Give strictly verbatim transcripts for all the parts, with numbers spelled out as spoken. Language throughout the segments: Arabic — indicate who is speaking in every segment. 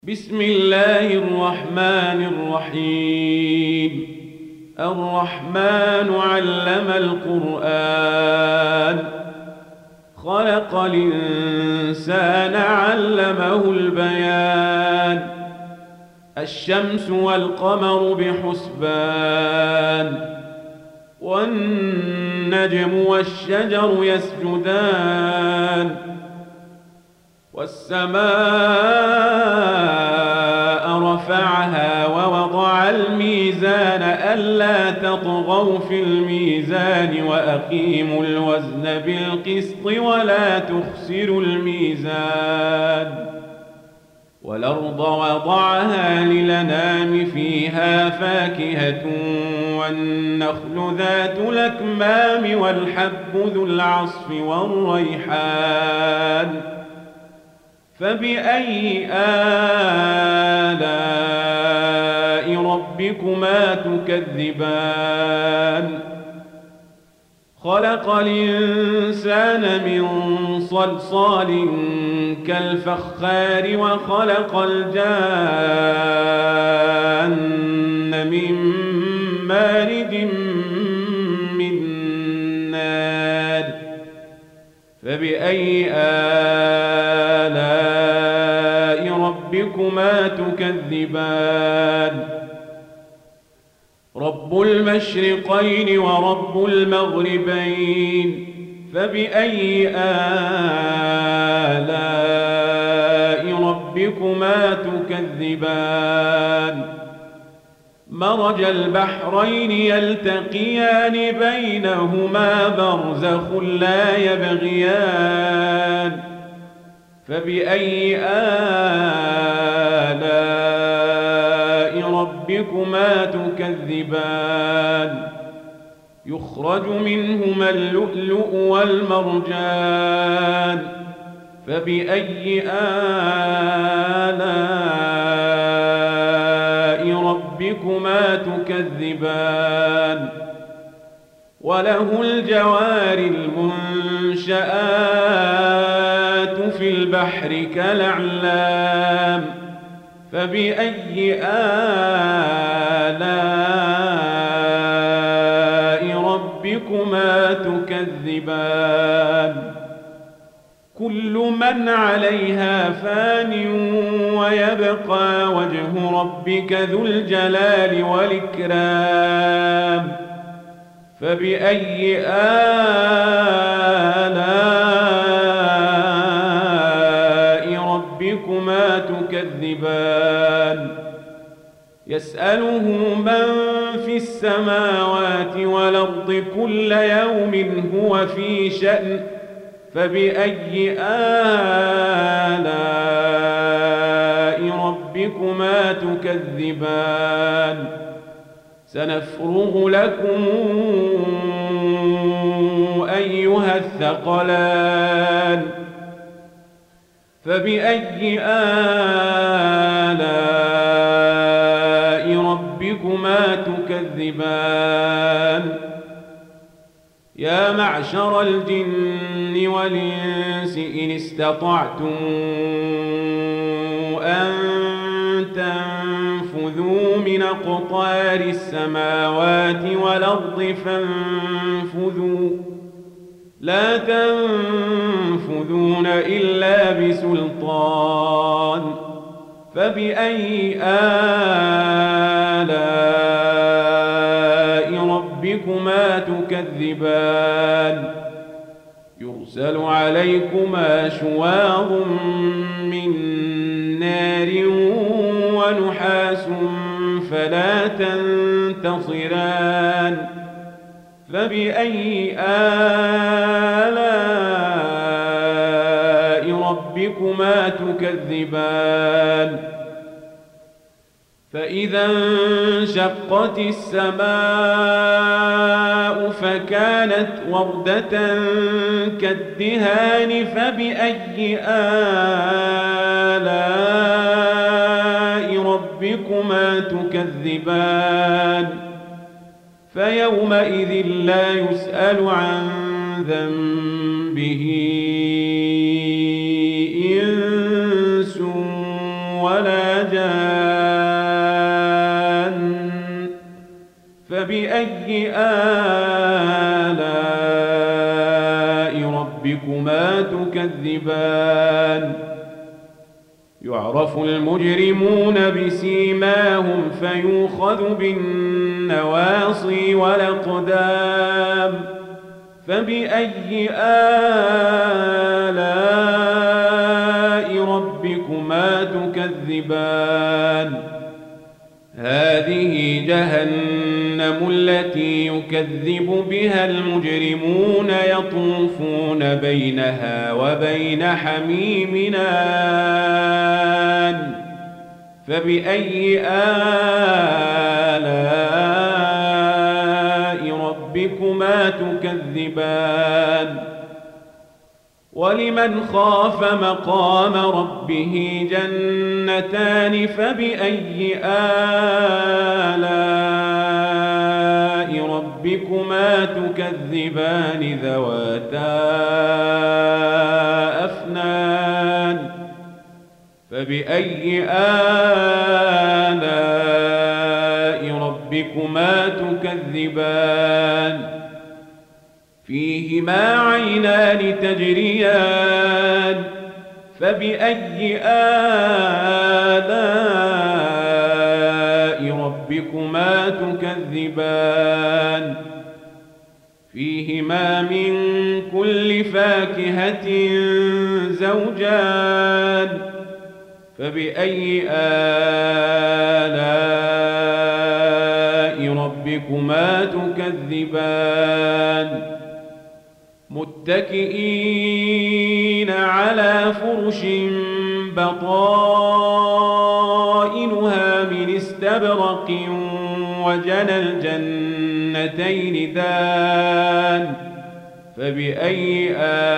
Speaker 1: بسم الله الرحمن الرحيم. الرحمن علم القرآن، خلق الإنسان علمه البيان. الشمس والقمر بحسبان، والنجم والشجر يسجدان، والسماء رفعها ووضع الميزان ألا تطغوا في الميزان وأقيموا الوزن بالقسط ولا تخسروا الميزان. والأرض وضعها للأنام فيها فاكهة والنخل ذات الأكمام والحب ذو العصف والريحان. فبأي آلاء ربكما تكذبان؟ خلق الإنسان من صلصال كالفخار وخلق الجان من مارج من نار. فبأي آلاء ربكما تكذبان؟ رب المشرقين ورب المغربين. فبأي آلاء ربكما تكذبان؟ مرج البحرين يلتقيان بينهما برزخ لا يبغيان. فبأي آلاء ربكما تكذبان؟ يخرج منهما اللؤلؤ والمرجان. فبأي آلاء ربكما تكذبان؟ وله الجوار المنشآت في البحر كالأعلام. فبأي آلاء ربكما تكذبان؟ كل من عليها فان ويبقى وجه ربك ذو الجلال والإكرام. فبأي آلاء ربكما تكذبان؟ يسأله من في السماوات والأرض كل يوم هو في شأن. فبأي آلاء ربكما تكذبان؟ سنفرغ لكم أيها الثقلان. فبأي آلاء ربكما تكذبان؟ يا معشر الجن والإنس إن استطعتم أن تنفذوا من أقطار السماوات والأرض فانفذوا، لا تنفذون إلا بسلطان. فبأي آلاء ربكما تكذبان؟ يرسل عليكما شواظ من نار ونحاس فلا تنتصران. فبأي آلاء ربكما تكذبان؟ فإذا انشقت السماء فكانت وردة كالدهان. فبأي آلاء ربكما تكذبان؟ فيومئذ لا يسأل عن ذنبه إنس ولا جان فبأي آلاء ربكما تكذبان يعرف المجرمون بسيماهم فيؤخذ بالنواصي والأقدام فبأي آلاء ربكما تكذبان هذه جهنم التي يكذب بها المجرمون يطوفون بينها وبين حميم آن فبأي آلاء ربكما تكذبان ولمن خاف مقام ربه جنتان فبأي آلاء ربكما تكذبان ذواتا أفنان فبأي آلاء ربكما تكذبان فيهما عينان تجريان فبأي آلاء ربكما تكذبان فيهما من كل فاكهة زوجان فبأي آلاء ربكما تكذبان متكئين على فرش بطائنها من استبرق وجنى الجنتين دان فبأي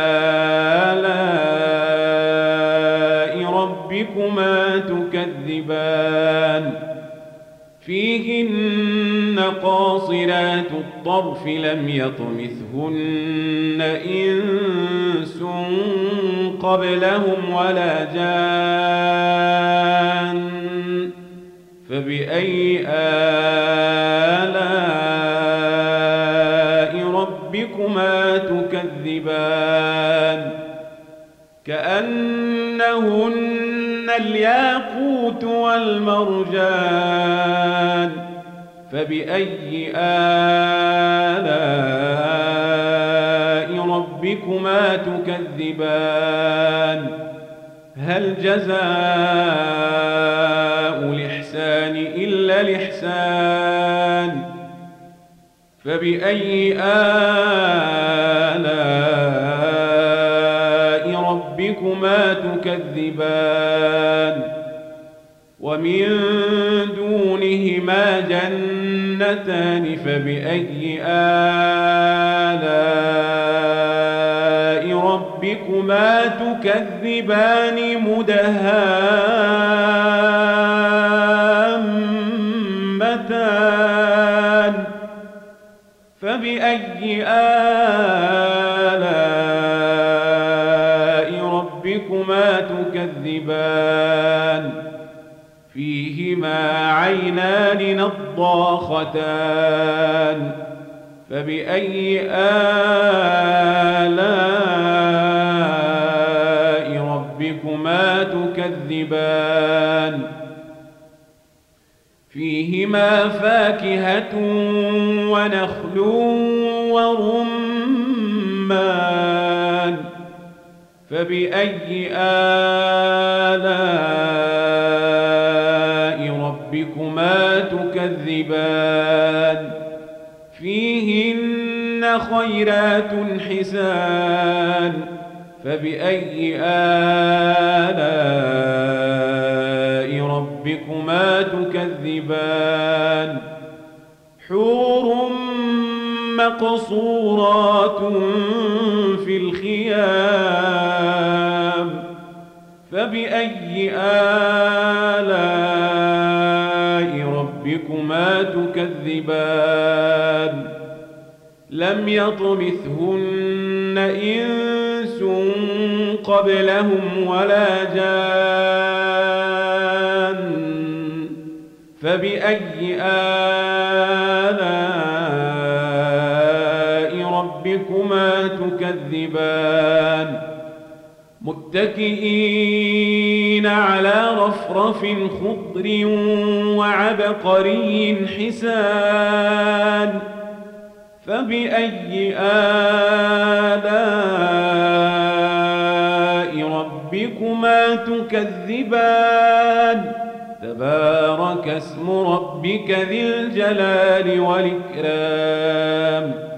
Speaker 1: آلاء ربكما تكذبان فيهن قاصرات الطرف لم يطمثهن إنس قبلهم ولا جان فبأي آلاء ربكما تكذبان كأنهن الياقوت والمرجان فبأي آلاء ربكما تكذبان هل جزاء الإحسان إلا الإحسان فبأي آلاء ربكما تكذبان ومن دونهما جنتان فبأي آلاء ربكما تكذبان مدهامتان فبأي آلاء ربكما تكذبان فيهما عينان نضاختان فبأي آلاء ربكما تكذبان فيهما فاكهة ونخل ورمان فبأي آلاء ربكما تكذبان فيهن خيرات حسان فبأي آلاء ربكما تكذبان حور مقصورات في الخيام فبأي آلاء ربكما تكذبان لم يطمثهن إنس قبلهم ولا جان فبأي آلاء ربكما تكذبان متكئين على رفرف خضر وعبقري حسان فبأي آلاء ربكما تكذبان تبارك اسم ربك ذي الجلال والإكرام